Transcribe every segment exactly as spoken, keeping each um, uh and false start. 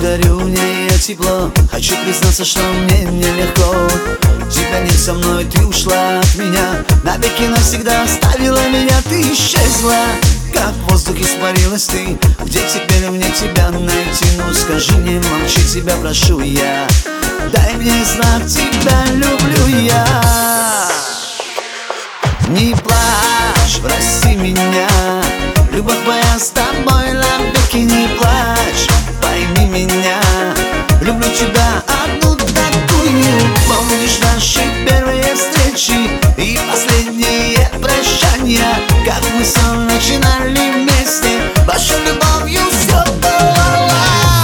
дарю мне я тепло. Хочу признаться, что мне нелегко. Тебя нет со мной, ты ушла от меня, навеки навсегда оставила меня, ты исчезла. Как воздух испарилась ты, где теперь мне тебя найти? Ну скажи, не молчи, тебя прошу я. Дай мне знак, тебя люблю я. Не плачь, прости меня, любовь моя с тобой навеки, не плачь, пойми меня. Люблю тебя одну такую. Помнишь наши первые встречи и последние прощания, как мы все начинали вместе, вашей любовью все было.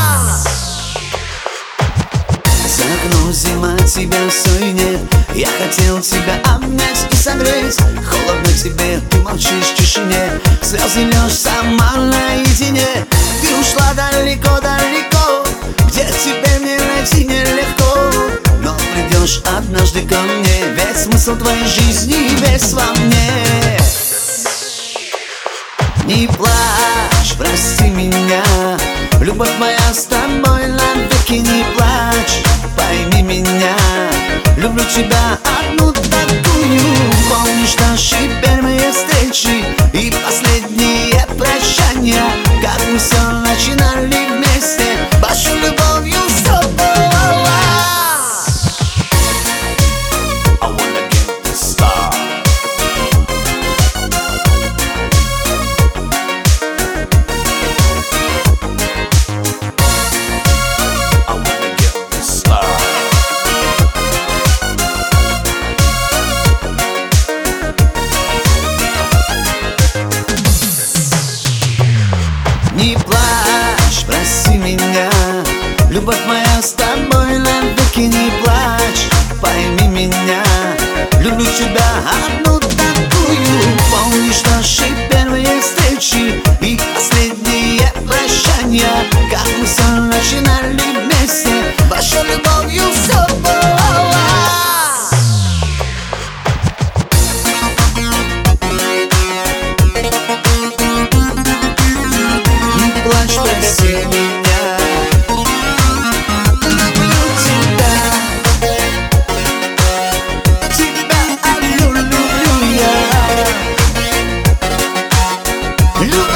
За окном зима, тебя все и нет. Я хотел тебя обнять и согреть. Холодно тебе, ты молчишь в тишине. Слезы льешь сама наедине. Ты ушла далеко-далеко, где теперь мне найти нелегко. Но придешь однажды ко мне, ведь смысл твоей жизни весь во мне. Не плачь, прости меня, любовь моя с тобой навеки, не плачь, пойми меня. Люблю тебя одну такую. Помнишь наши первые встречи и последние прощания, как мы все начинали вместе, вашей любовью все было. I wanna get the star. I wanna get the star. Не плачь, прости меня, любовь моя с тобой навеки, не плачь, пойми меня. Люблю тебя одну такую. Помнишь наши первые встречи и последние прощания, как мы все начинали вместе, вашей любовью все было. Плачь, прости меня, люблю тебя, тебя люблю, люблю я. Люблю